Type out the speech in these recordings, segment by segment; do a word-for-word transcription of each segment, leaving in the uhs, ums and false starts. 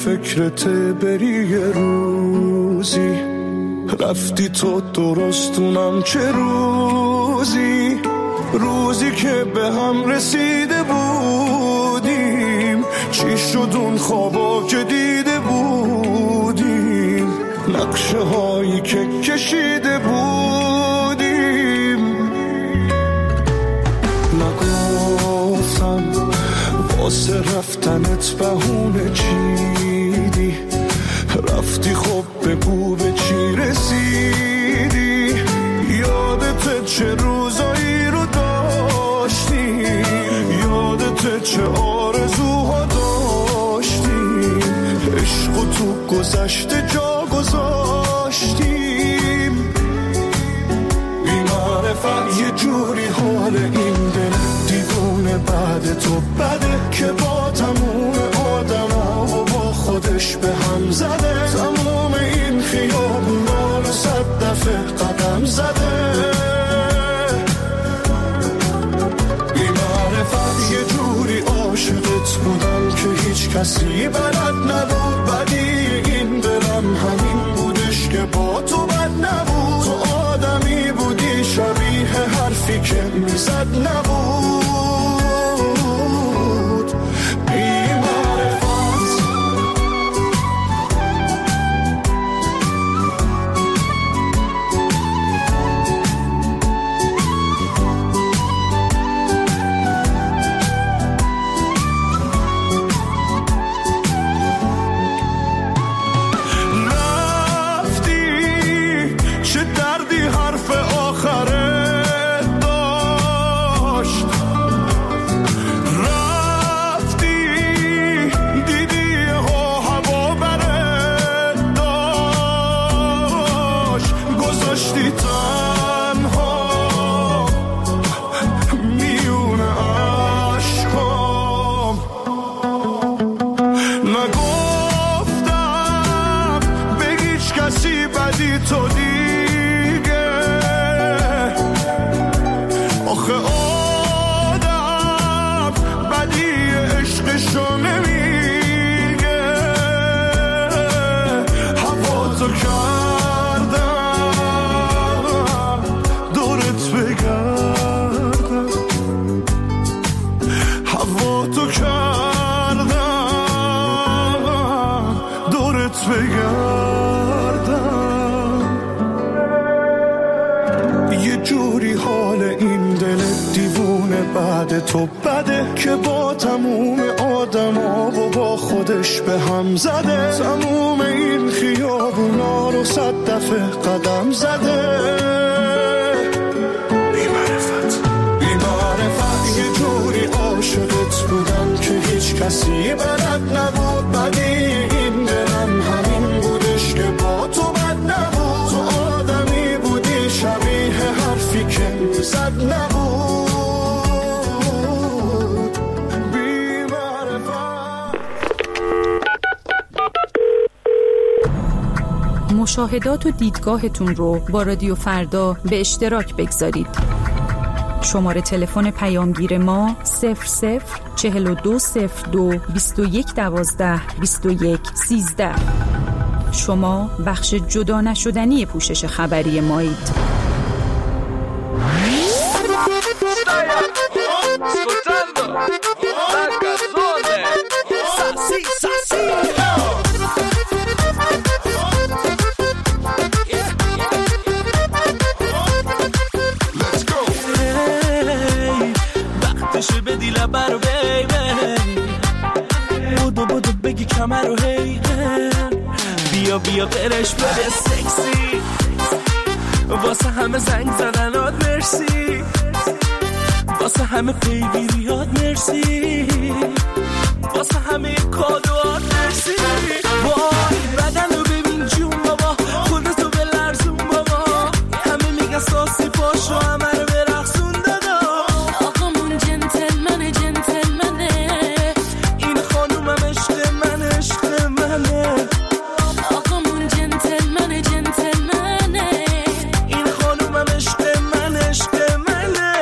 فکرت بری یه روزی، رفتی تو درستونم چه روزی، روزی که به هم رسیده بودیم، چی شد اون خوابا که دیده بودیم، نقشه هایی که کشیده بودیم. نگفتم واسه رفتنت بهونه چیدی، رفتی خب بگو به چی رسیدی، یادت چه روزایی رو داشتی، یادت چه آرزوها داشتیم، عشق تو گذشته جا گذاشتیم. بی معرفت یه جوری حال این دل دیوونه بعد تو بده، که با تموم آدم ها و با خودش به هم زده، تموم این خیابونا رو صد دفعه قدم زده. بی معرفت یه جوری عاشقت بودم که هیچ کسی بلد نبود، بدی این دلم همین بودش که با تو بد نبود، تو آدمی بودی شبیه حرفی که میزد نبود. تو بده که با تموم آدم ها و با خودش به هم زده، تموم این خیابونا رو صد دفعه قدم زده. بی معرفت بی معرفت یه جوری عاشقت بودم که هیچ کسی بلد نبود، بدی این دلم همین بودش که با تو بد نبود، تو آدمی بودی شبیه حرفی که زد نبود. مشاهدات و دیدگاهتون رو با رادیو فردا به اشتراک بگذارید. شماره تلفن پیامگیر ما صفر صفر چهل و دو صفر دو بیست و یک دوازده بیست و یک سیزده. شما بخش جدا نشدنی پوشش خبری مایید. برو بیبی بودو بودو بگی کمر رو هی بیا بیا قرش بده سکسی، واسه همه زنگ زدنات مرسی، واسه همه پیگیریات مرسی، واسه همه کادوات مرسی. وای بدن رو ببین جون بابا، خودتو بلرزون بابا، همه میگن ساسی پاشو همه رو برقصون دادا. آقامون جنتلمنه جنتلمنه، این خانومم عشق من عشق منه. آقامون جنتلمنه جنتلمنه، این خانومم عشق من عشق منه.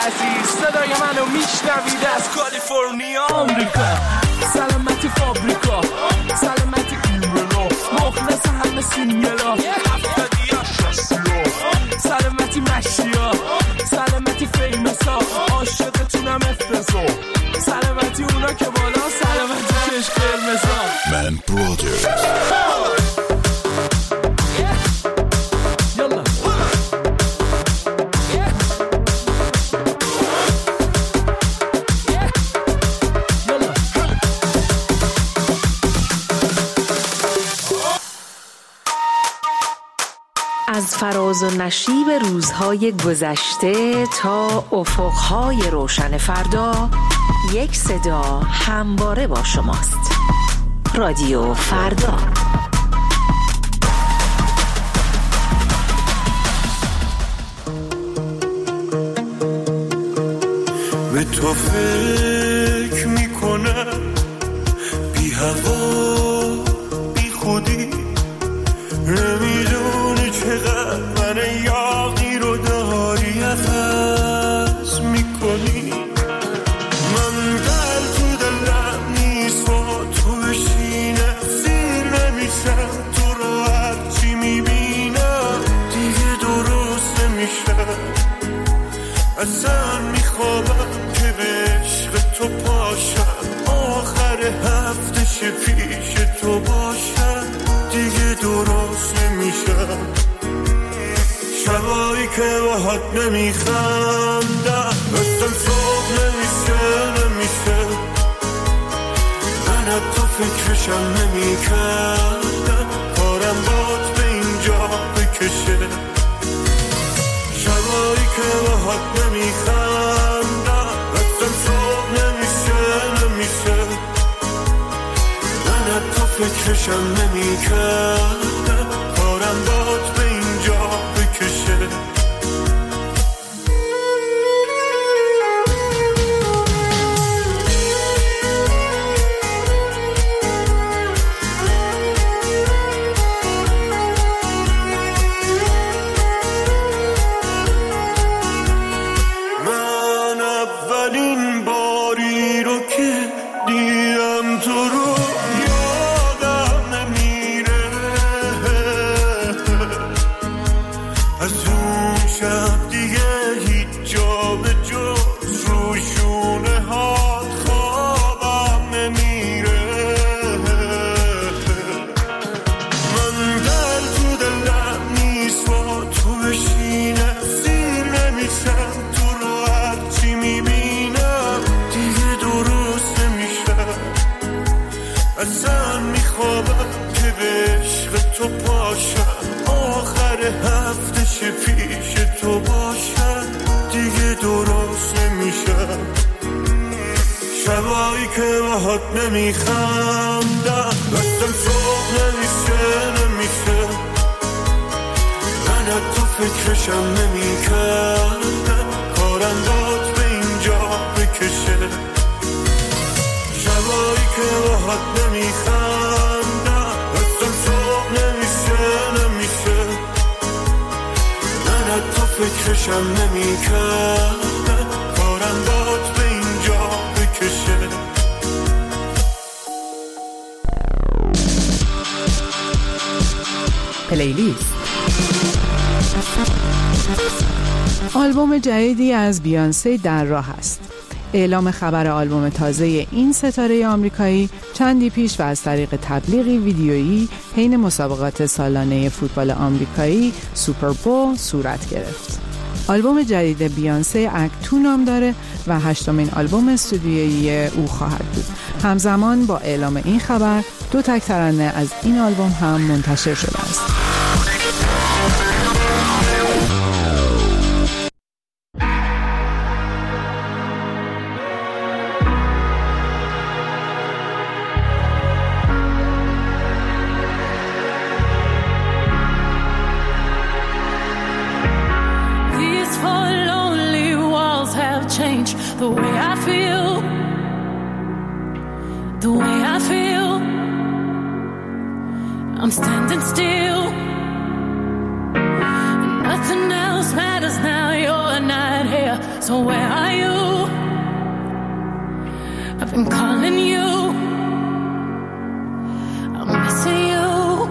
عزیز، صدای منو میشنوید از کالیفرنیا آمریکا. سلامتی فابریکا، سلامتی ایمنا، مخلص همه سینگلا، هفتادیا شستیا، سلامتی مشیا، سلامتی فیمسا، عاشقتونم افتضا، سلامتی اونا که بالا، سلامتی چشم قرمزا. من برادرز از فراز و نشیب روزهای گذشته تا افقهای روشن فردا، یک صدا همواره با شماست. رادیو فردا. به تو فکر میکنم بی هوا بی خودی، نمیدونی چقدر من یاقی رو داری عوض میکنی. من دل تو دلم نیست با تو بشینم، سیر نمیشم تو رو هرچی میبینم دیگه درست نمیشم. اصلا میخوابم که به عشق تو پاشم، آخر هفته پیش تو باشم دیگه درست نمیشم. شبایی که باهات نمیخندم اصلا صبح نمیشه نمیشه. من حتی فکرشم نمیکردم کارم باد به اینجا بکشه. شبایی که باهات نمیخندم اصلا صبح نمیشه نمیشه. من حتی فکرشم نمیکردم کارم باد به اینجا بکشه. من اولین باری رو که دیدم تو رو یادم نمیره، از اون شب دیگه هیچ جا به جز روشونه هات خوابم نمیره. من دل تو دلم نیست با تو بشینم، سیر نمیشم تو رو هرچی میبینم دیگه درست نمیشم. اصلا میخوابم که به عشق تو پاشم، آخر هفته پیش تو باشم دیگه درست نمیشم. شبایی که باهات نمیخندم اصلا صبح نمیشه نمیشه. من حتی فکرشم نمیکردم کارم داد به اینجا بکشه. شبایی که باهات نمیخندم اصلا صبح نمیشه نمیشه. من حتی فکرشم نمیکردم کارم داد به اینجا بکشه. پلیلیست. آلبوم جدیدی از بیانسه در راه است. اعلام خبر آلبوم تازه این ستاره آمریکایی چندی پیش و از طریق تبلیغی ویدیویی حین مسابقات سالانه فوتبال آمریکایی سوپر بول صورت گرفت. آلبوم جدید بیانسه اکت تو نام داره و هشتمین آلبوم استودیویی او خواهد بود. همزمان با اعلام این خبر دو تک ترانه از این آلبوم هم منتشر شده است. The way I feel, the way I feel, I'm standing still. Nothing else matters now, you're not here. So where are you? I've been calling you. I'm missing you.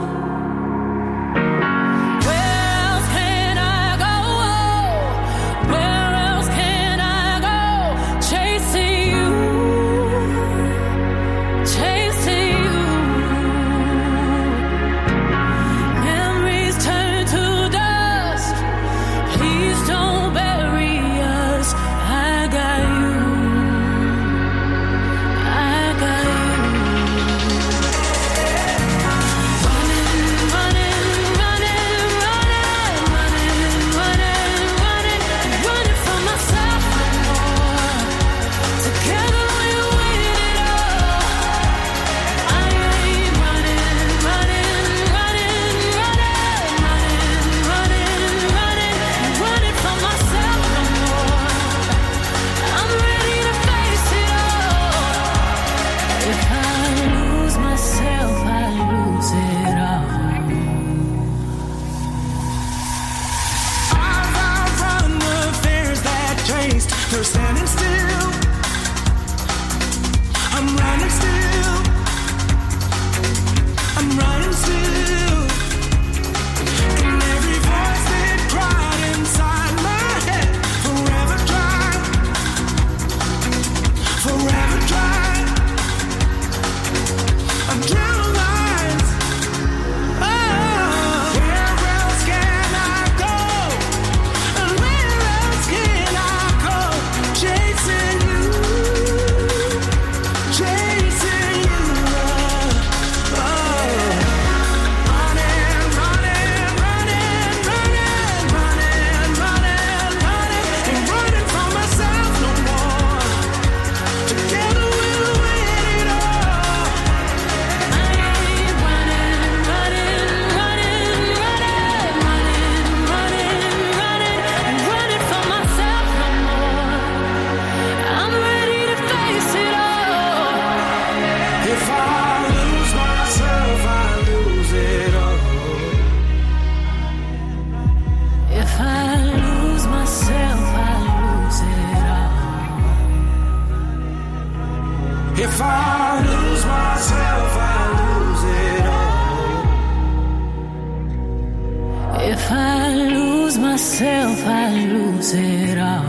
They're standing still. I'm running still. I'm running still. And every voice that cried inside my head, forever dry, forever dry. I'm drowning lines. Oh, where else can I go? And where else can I go? Chasing you, chasing you, oh, running, running, running, running, running, running, running, ain't running from myself no more. Together we'll win it all. I ain't running, running, running, running, running, running, running, ain't running from myself no more. I'm ready to face it all. If I lose myself, I lose it all. If I lose myself, I lose it all. If I lose myself, I lose it all. If I lose myself, I lose it all.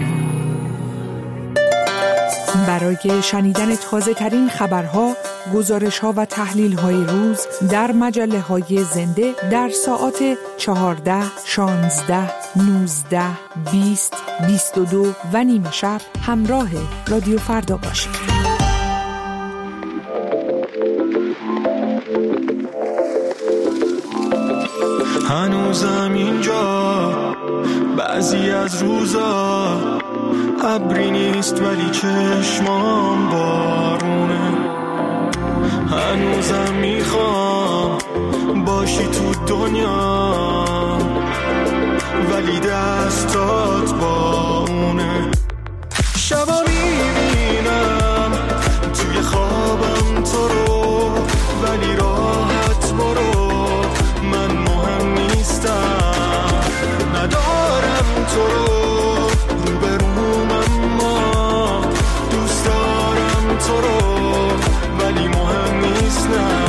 برای شنیدن تازه ترین خبرها، گزارش ها و تحلیل های روز در مجله های زنده در ساعات چهارده، شانزده، نوزده، بیست، بیست و دو و نیمه شب همراه رادیو فردا باشید. هنوزم اینجا بعضی از روزا ابری نیست ولی چشمام بارونه. هنوزم میخوام باشی تو دنیا ولی دستات با اونه. شبا میبینم توی خوابم تو رو ولی راحت برو، من مهم نیستم، ندارم تو رو روبروم، اما دوست دارم تو رو ولی مهم نیستم.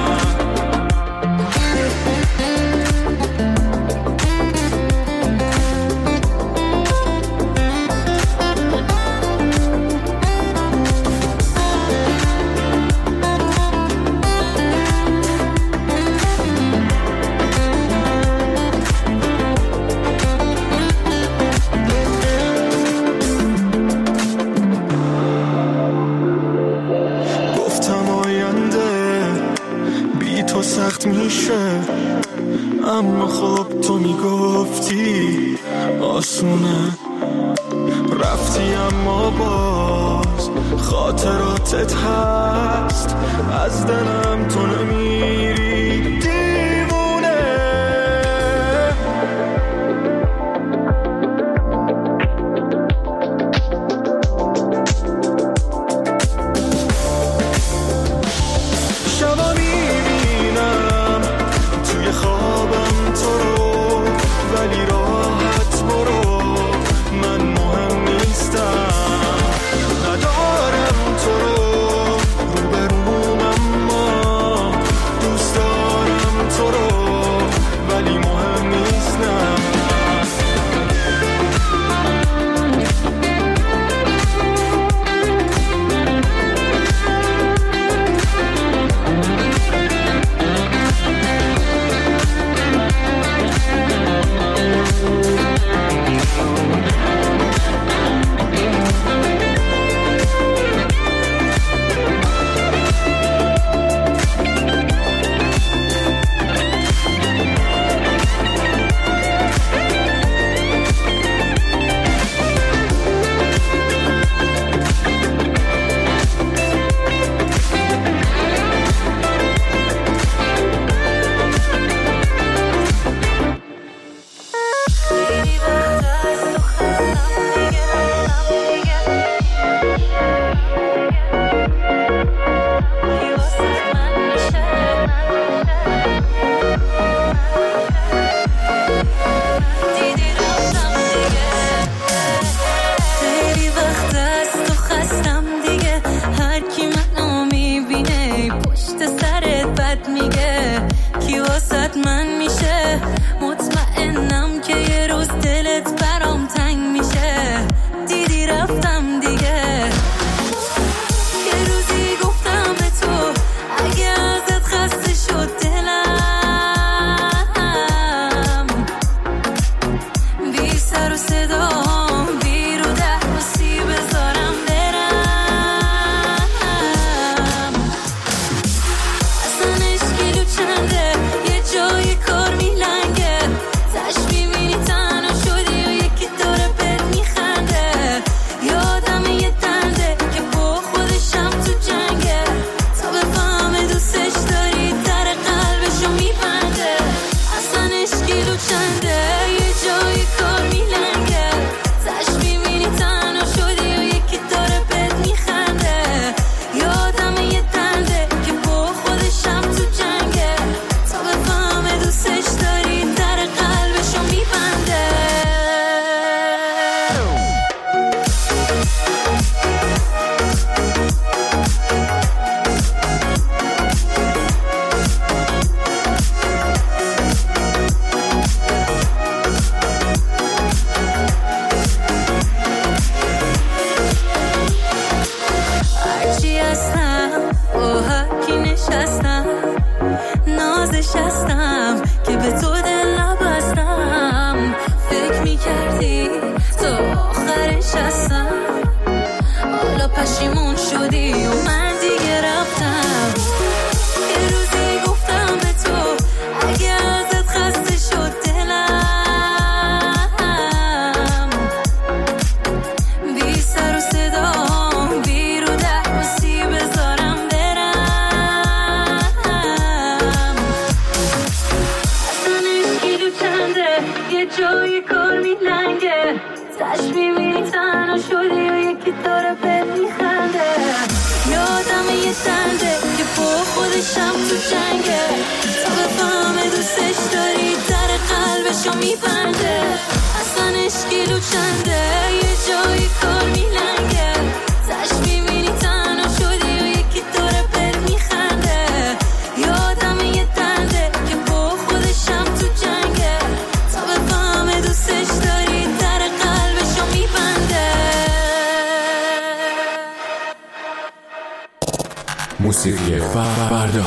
سخت میشه اما خب تو میگفتی آسونه. رفتی اما باز خاطراتت هست، از دلم تو نمیری دیوونه. شبا میبینم توی خوابم تو رو ولی راحت برو، من مهم نشستم که به تو دل نبستم، فکر میکردی تا آخرش هستم، حالا پشیمون شدی و من دیگه رفتم. یه روزی گفتم به تو اگه ازت خسته شد دلم، بی سر و صدام بی رو درمسی بذارم برم. اصلا اشکیلو چنده یه جای کار میلنگه، تش میبینی تنها شدی و یکی داره بهت میخنده. یادم یه تنده که با خودشم تو جنگه، تا بفهمه دوستش داری در قلبشو میبنده. اصلا اشکیلو چنده یه جایی کار میلنگه، تش میبینی تنها شدی و یکی داره بهت میخنده. یادم یه تنده که با خودشم تو جنگه، تا بفهمه دوستش داری در قلبشو میبنده. موسیقی فردا.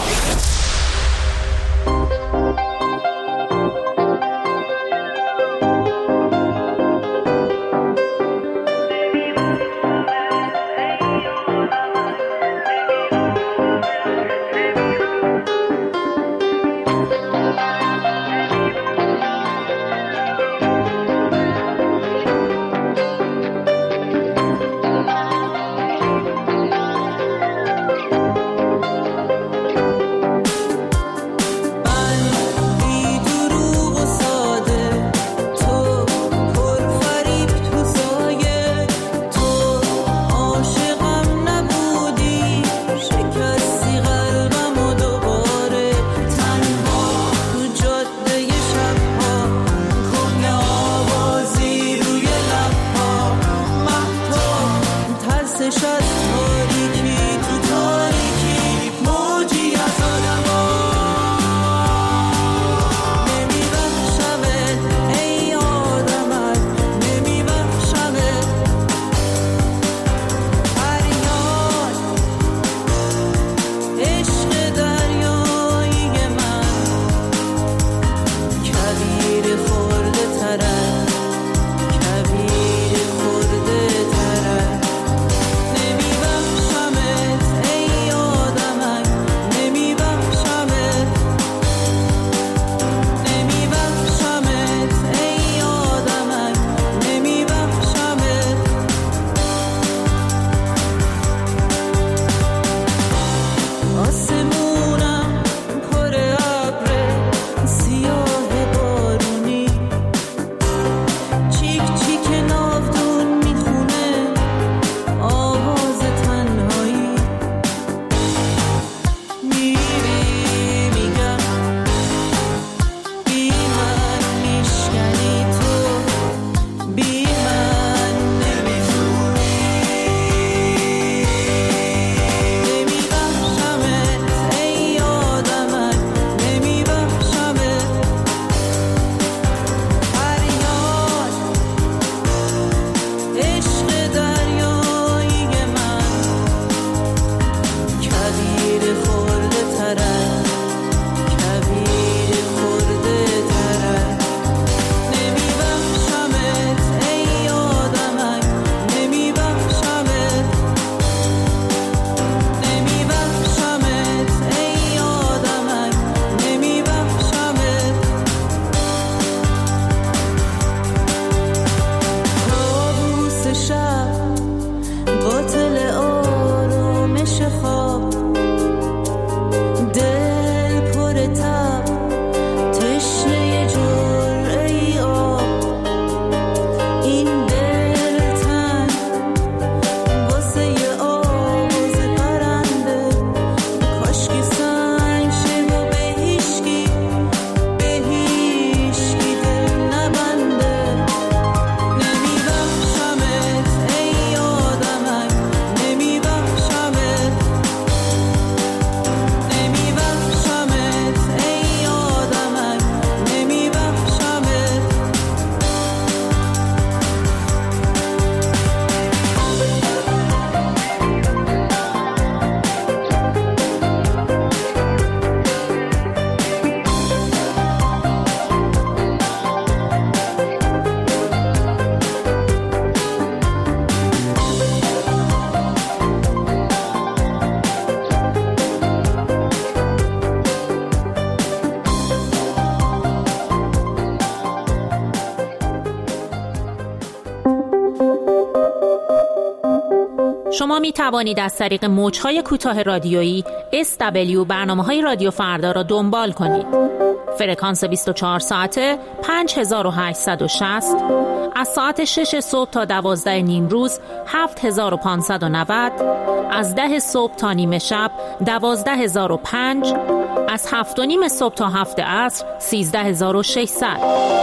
شما می توانید از طریق موج‌های کوتاه رادیویی اس دبلیو برنامه‌های رادیو فردا را دنبال کنید. فرکانس بیست و چهار ساعته پنج هزار و هشتصد و شصت، از ساعت شش صبح تا دوازده نیم روز هفت هزار و پانصد و نود، از ده صبح تا نیمه شب دوازده هزار و پنج، از هفت و نیم صبح تا هفت عصر سیزده هزار و ششصد.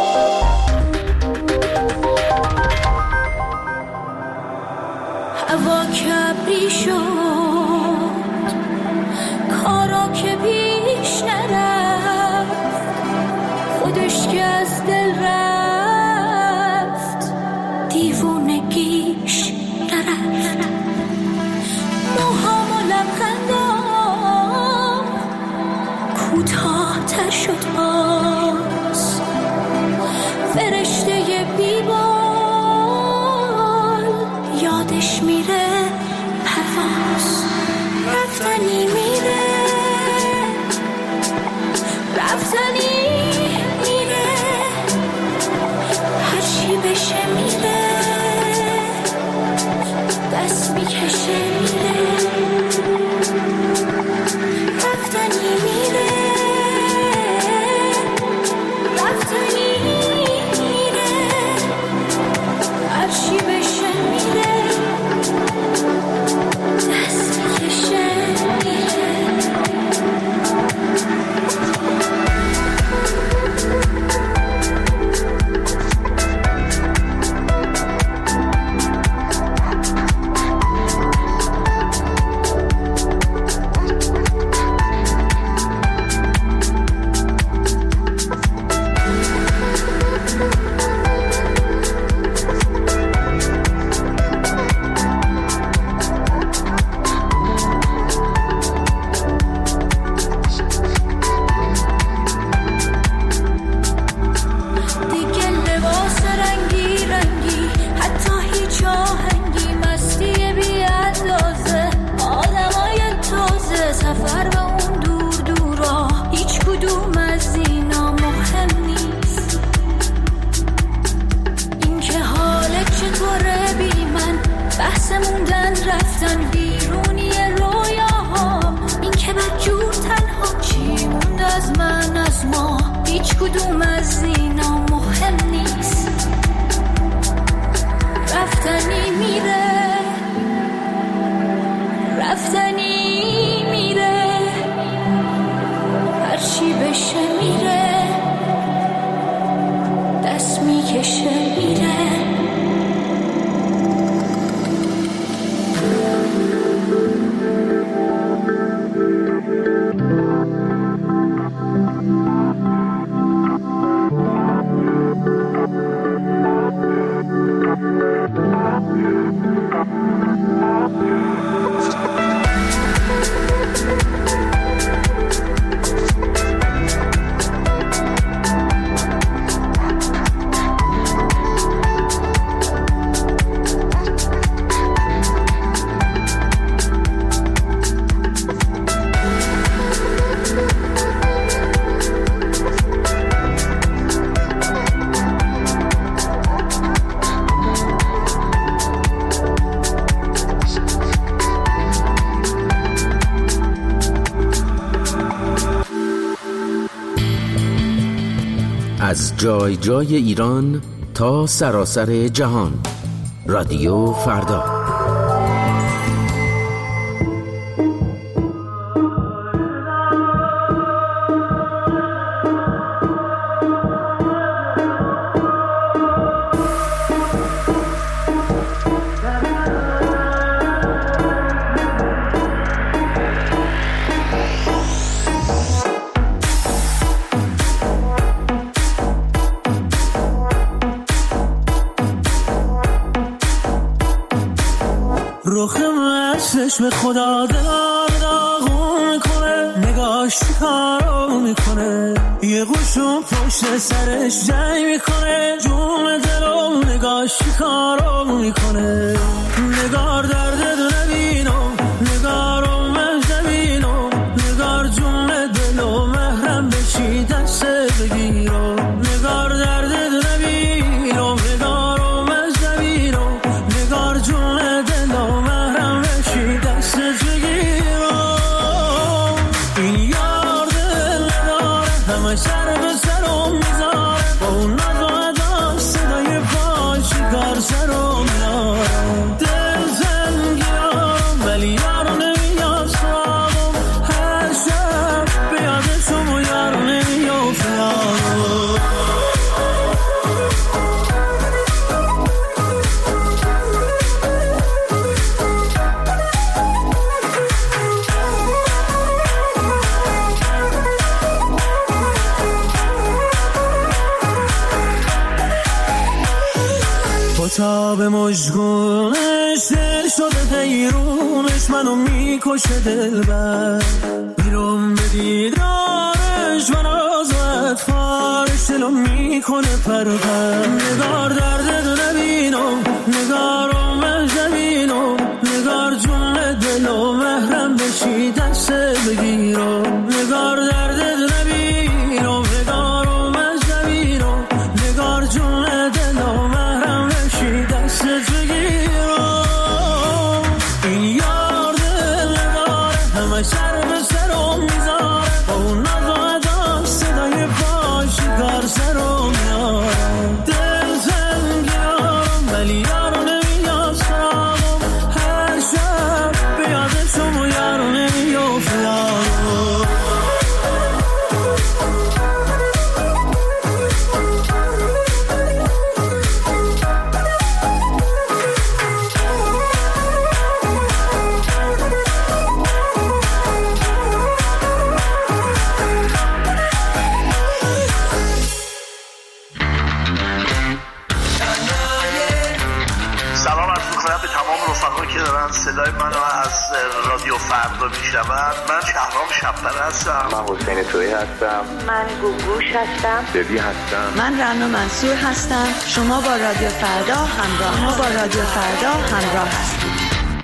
هوا کبری شد، کارا که پیش نرفت، خودش که از دل رفت، دیوونگیش نرفت. موهام و لبخندام کوتاه تر شد باز، فرشته بیبال یادش میره پرواز. رفتنی میره، رفتنی میره، هرچی بشه میره، دست میکشه میره. رفتنی میره، رفتنی میره، هرچی بشه میره، دست میکشه میره. از جای جای ایران تا سراسر جهان، رادیو فردا. چشم خدا دلار داغون میکنه، نگاش کارو میکنه، یه قوشون پشت سرش جنگ میکنه، جون دلو نگاش کارو میکنه. نگار درد دو نبینم، نگارو مهدبینم، نگار جون دلو محرم بشی دست بگیرم. نگار درد دو نبینم، نگارو مهدبینم، نگار جون دلو محرم همه سر به سرم میذاره، با اون ناز و ادا صدای پای شکار سرم میاره. دل زنگیارم ولی یارو نمیاد سرابم، هر شب به یادشم و یارو نمیافت یارو. تا به مشگونش دل شده حیرونش، منو میکشه دلبر، بیرون به دیدارش و ناز و اطفارش دلو میکنه پرپر. نگار درد دو نبینم، نگارم نبینم، نگار جون دلو محرم بشی دست بگیرم. نگار درد دو نبینم، نگارم نبینم، نگار جون دلو محرم دست بگیرم. این یار دل داره همه سر به سرم میذاره، با اون ناز و ادا صدای پای شکار سرم میاره. دل زنگیارم ولی یارو نمیاد سرابم، هر شب به یادشم و یارو نمیافت یارو. که دارن صدای منو از رادیو فردا میشنون. من شهرام شب‌پر هستم. من حسین تویی هستم. من گوگوش هستم. ببی هستم. من رنا منصور هستم. شما با رادیو فردا همراه ما با رادیو فردا همراه هستید.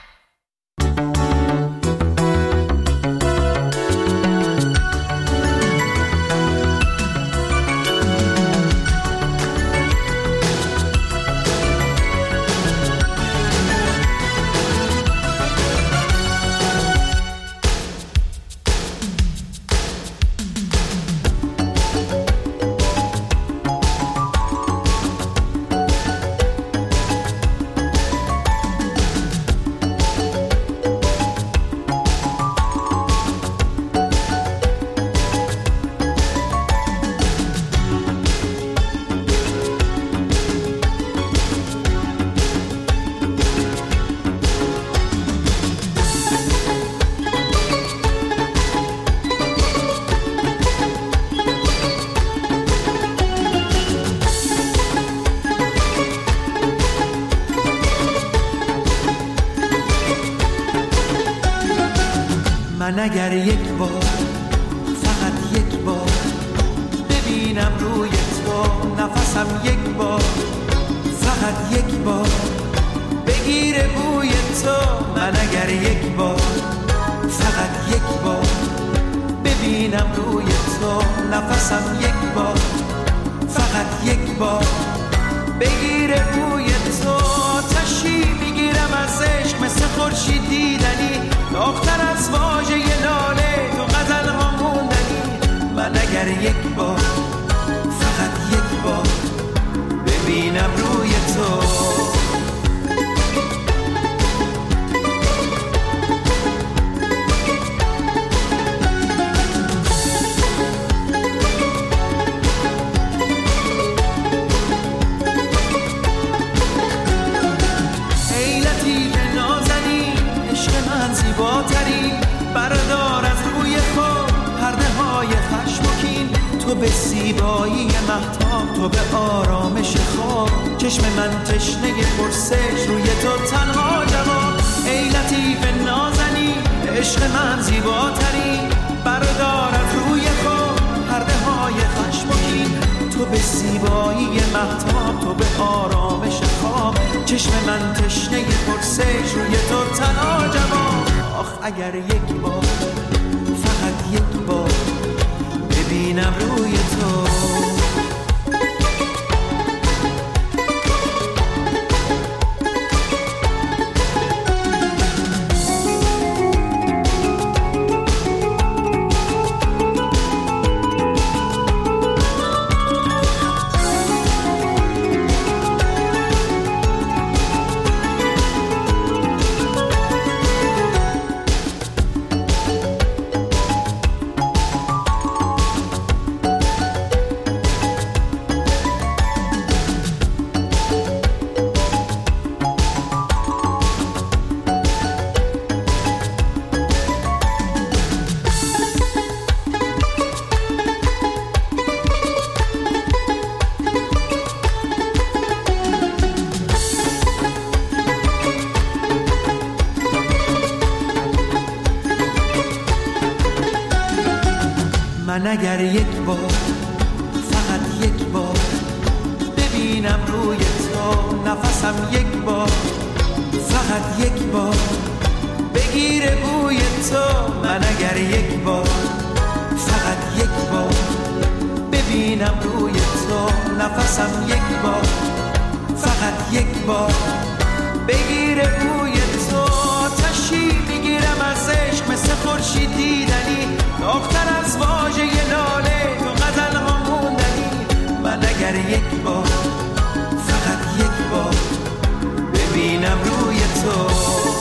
من اگر یک بار فقط یک بار ببینم روی تو نفسم، یک بار فقط یک بار بگیره بوی تو. من اگر یک بار فقط یک بار ببینم روی تو نفسم، یک بار فقط یک بار بگیره بوی تو. آتشی میگیرم از عشق مثل خورشید دیدنی، داغ‌تر از واژه لاله تو غزل ها موندنی. من اگر یک بار فقط یک بار ببینم روی تو. بردار از روی خود پرده های خشم و کین، تو به زیبایی مهتاب، تو به آرامش خواب. چشم من تشنه پرسش، روی تو تنها جواب. ای لطیف نازنی عشق من زیباتری، بردار از روی خود پرده های خشم و کین، تو به زیبایی مهتاب، تو به آرامش خواب. چشم من تشنه پرسش، روی تو تنها جواب. آخ اگر یک بار فقط یک بار ببینم روی تو. اگر یک بار فقط یک بار ببینم روی تو نفسم یک بار فقط یک بار بگیره بوی تو من اگر یک بار فقط یک بار ببینم روی تو نفسم یک بار فقط یک بار بگیره بوی تو تشی میگیرم از عشق مثل خورشید دیدنی داختر از واژه لاله تو غزل ها موندنی من اگر یک بار فقط یک بار ببینم روی تو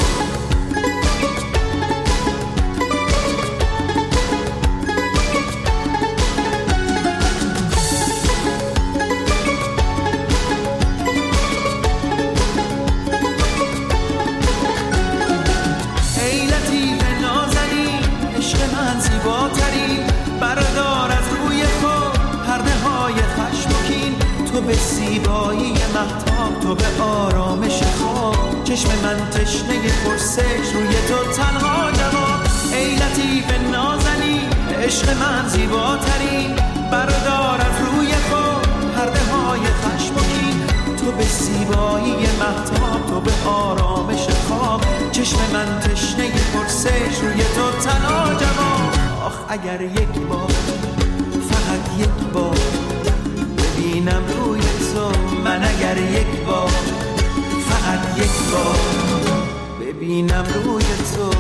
به زیبایی مهتاب تو به آرامش خواب چشم من تشنه پرسش روی تو تنها جواب ای لطیف نازنی عشق من زیباترین بردار از روی خواب پرده های خشم و کین تو به زیبایی مهتاب تو به آرامش خواب چشم من تشنه پرسش روی تو تنها جواب آخ اگر یک بار فقط یک بار ببینم روی تو من اگر یک بار فقط یک بار ببینم روی تو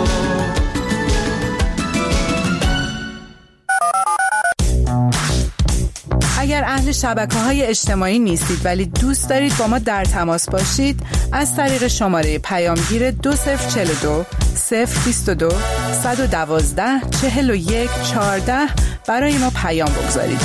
اگر اهل شبکه‌های اجتماعی نیستید ولی دوست دارید با ما در تماس باشید از طریق شماره پیامگیر دو صفر چهل و دو صفر بیست و دو صد و دوازده چهل و یک چهارده برای ما پیام بگذارید.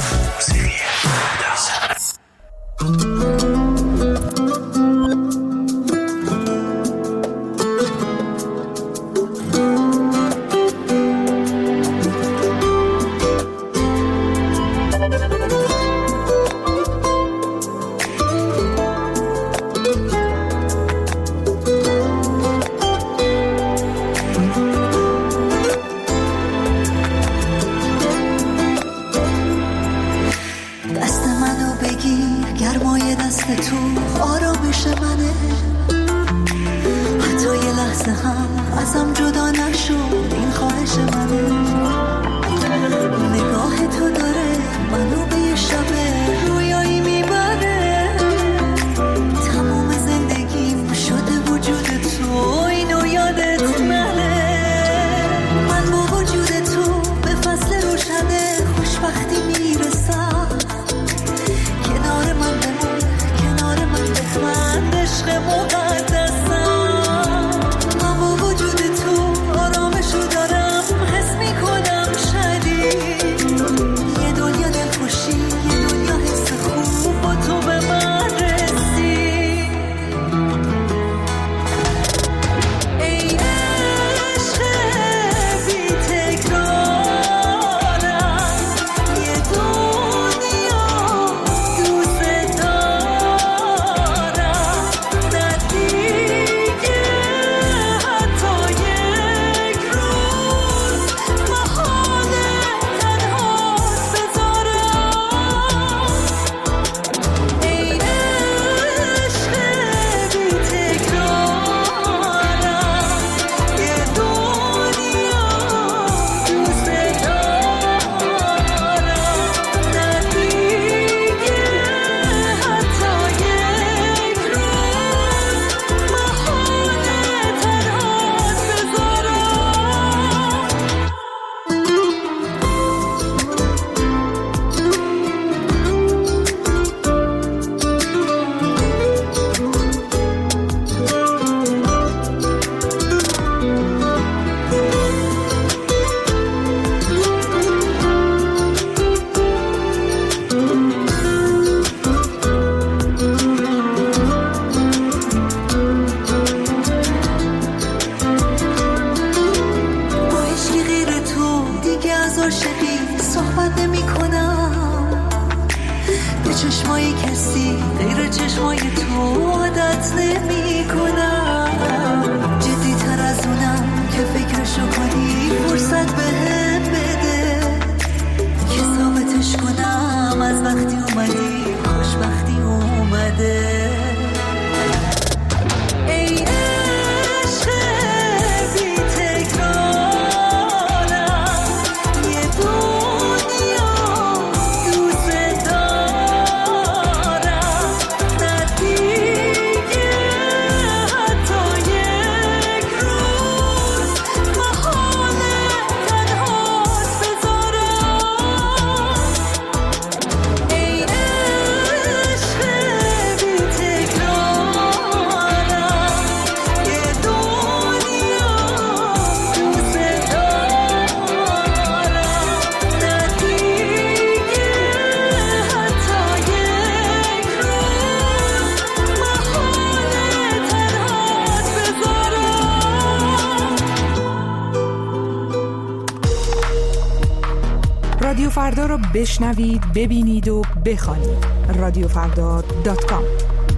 از وقتی اومدی خوشبختی اومده. رادیو فردا رو بشنوید، ببینید و بخوانید. رادیو فردا دات کام.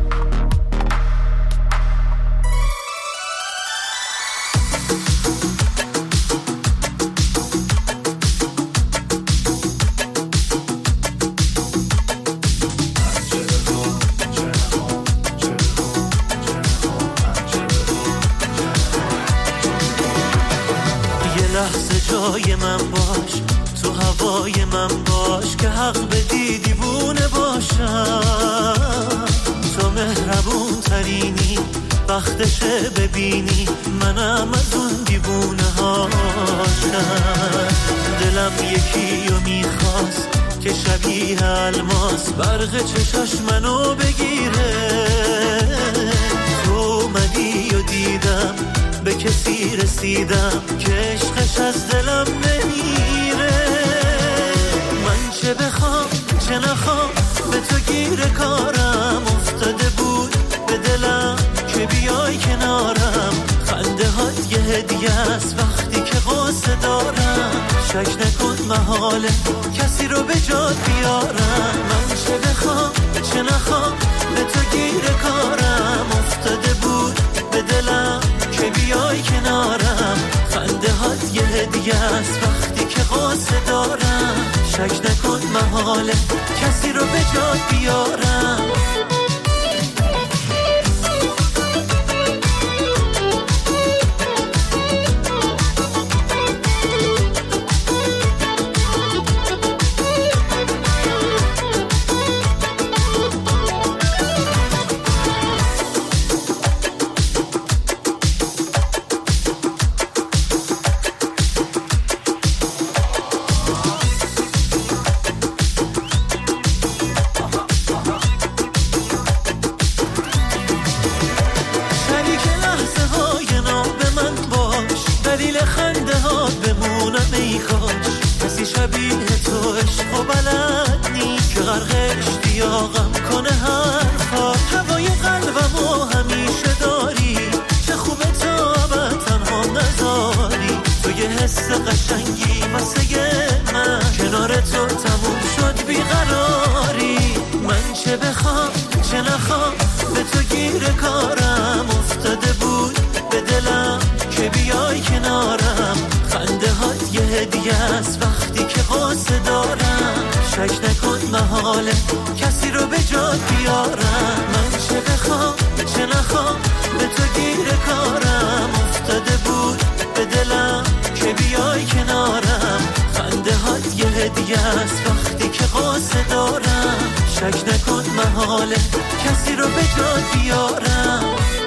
یه لحظه جای من باش، تو هوای من باش که حق بدی دیوونه باشم. تو مهربون ترینی، وقتشه ببینی منم از اون دیوونه هاشم. دلم یکی رو میخواست که شبیه الماس برق چشاش منو بگیره. تو اومدی و دیدم به کسی رسیدم که عشقش از دلم نمیره. من چه بخوام چه نخوام به تو گیر کارم افتاده بود به دلم که بیای کنارم. خنده هات یه هدیه است وقتی که قصه دارم. شک نکن محاله کسی رو به جات بیارم. من چه بخوام چه نخوام به تو گیر کارم افتاده بود به دلم که بیای کنارم. خنده هات یه هدیه است وقتی که قصه دارم. شک نکن محاله کسی رو به جات بیارم. کسی رو به جات بیارم. من چه بخوام چه نخوام به تو گیر کارم افتاده بود به دلم که بیای کنارم. خنده هات یه هدیه است وقتی که قصه دارم. شک نکن محاله کسی رو به جات بیارم.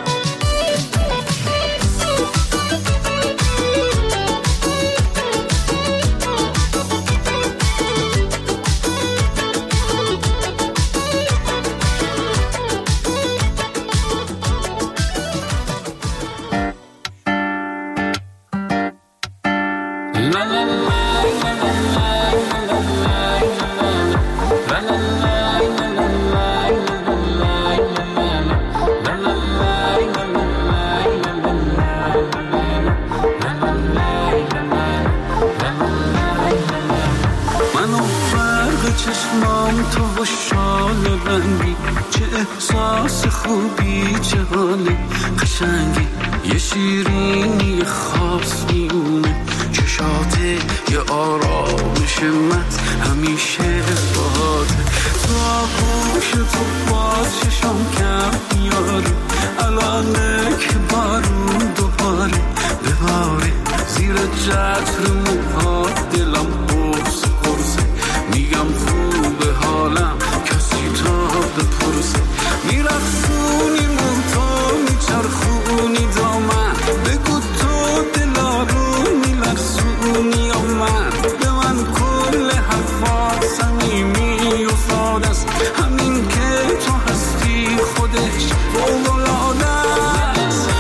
تو و شال رنگی چه احساس خوبی چه حال قشنگی. یه شیرینی خاص میونه چشاته یه آرامش من همیشه باهاته. تو آغوش تو با چشم کم میاری الانه که بارون دوباره بباره زیر چتر موها دلم قرص قرصه میگم خوبه حالم کسی تا بپرسه میرخصونی موتا میچرخونی دامن بگو تو دلارو میلرزونی یا من به من کل حرفات صمیمی و ساده است همین که تو هستی خودش فوق‌العاده است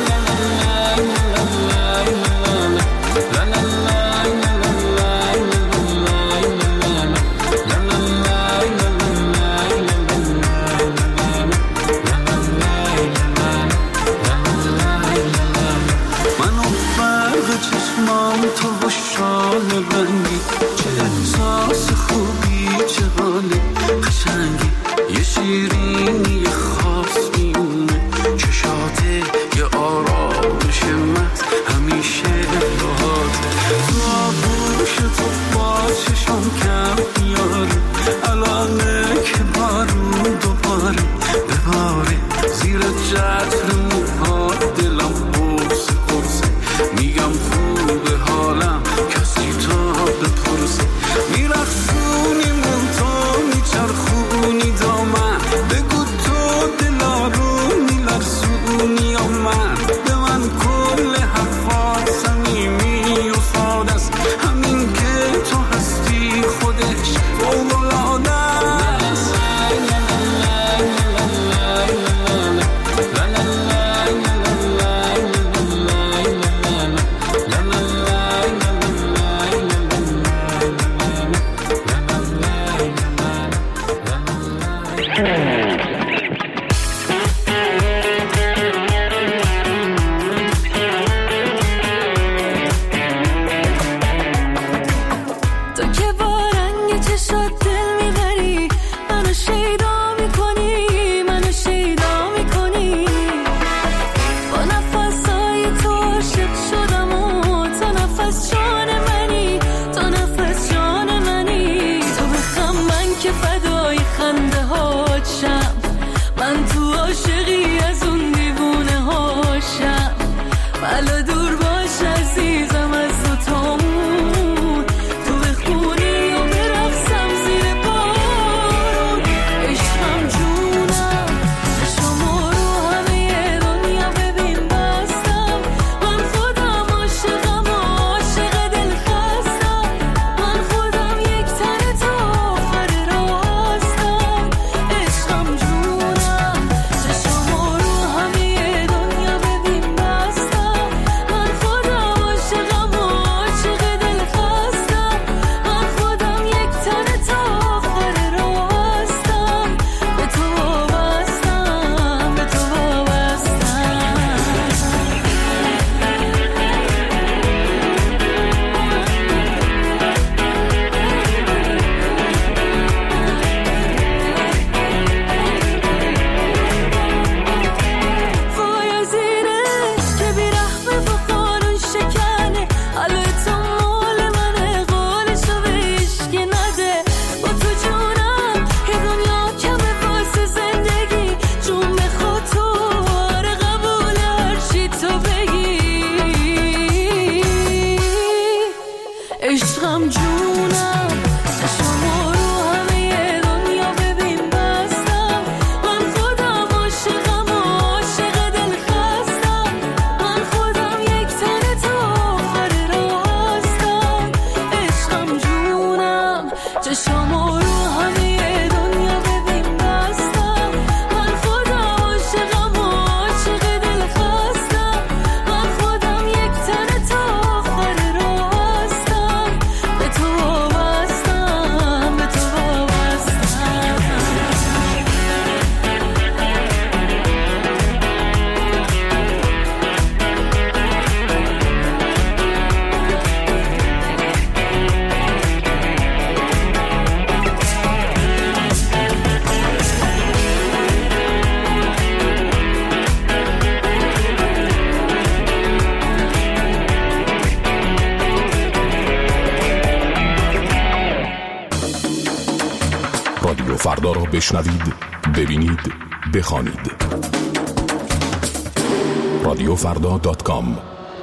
تو و شال رنگی چه احساس خوبی چه حال قشنگی یه شیرینی خاص میونه چشاته یه آرامش مست همیشه باهات تو آغوش تو با چشم کم میاری الانه که بارون دوباره بباره زیر چتر موها دلم قرص قرصه میگم خوبه حالم کسی تا بپرسه میرخصونی مونتا میچرخونی دامن بگو تو دلارو میلرزونی یا من به من کل حرفات صمیمی و ساده است همین که تو هستی خودش فوق‌العاده است رادیو فردا را بشنوید، ببینید، بخوانید. رادیو فردا دات کام.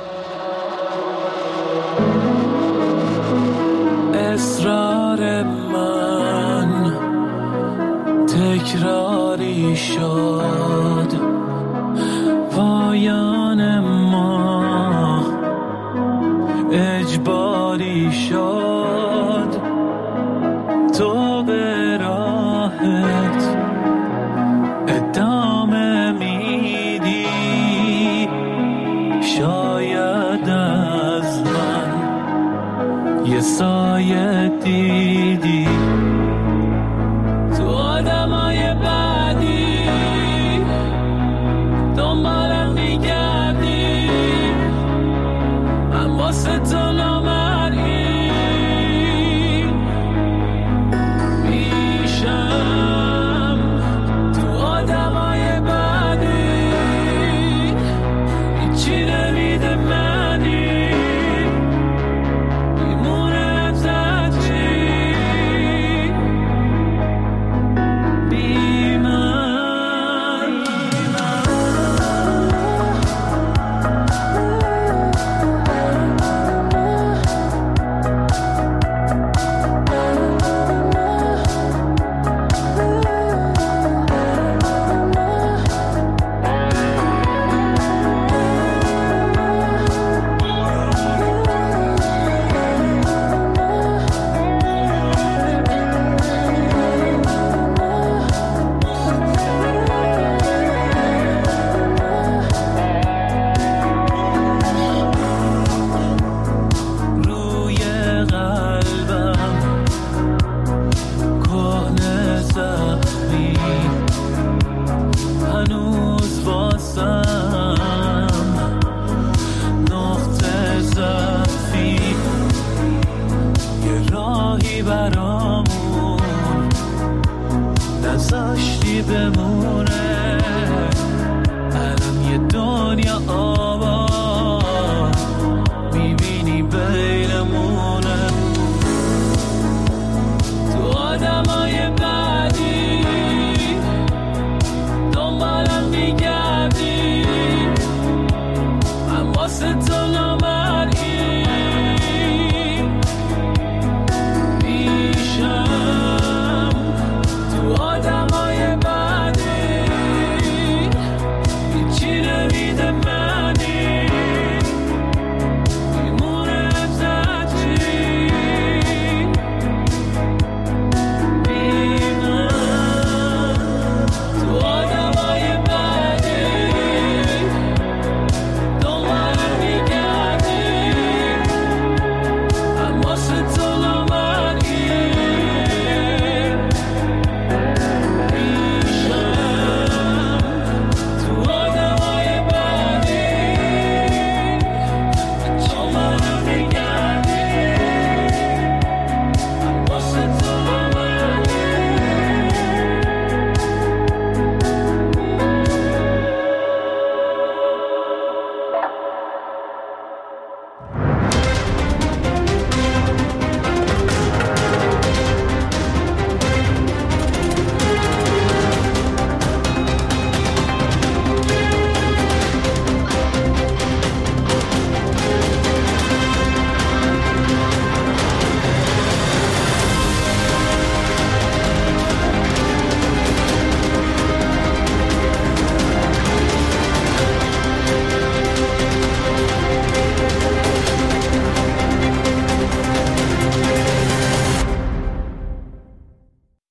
اصرار من تکراری شد، پایان ما اجباری شد. تو به راحت ادامه میدی، شاید از من یه سایه دیدی. تو آدمای بعدی دنبالم میگردی، من واسه تو نامرئی میشم. تو آدمای بعدی هیچی نمیده منی، میمونه ازت چی بی من. روی قلبم کهنه زخمی، هنوز واسم نقطه ضعفی. یه راهی برامون نذاشتی بمونه،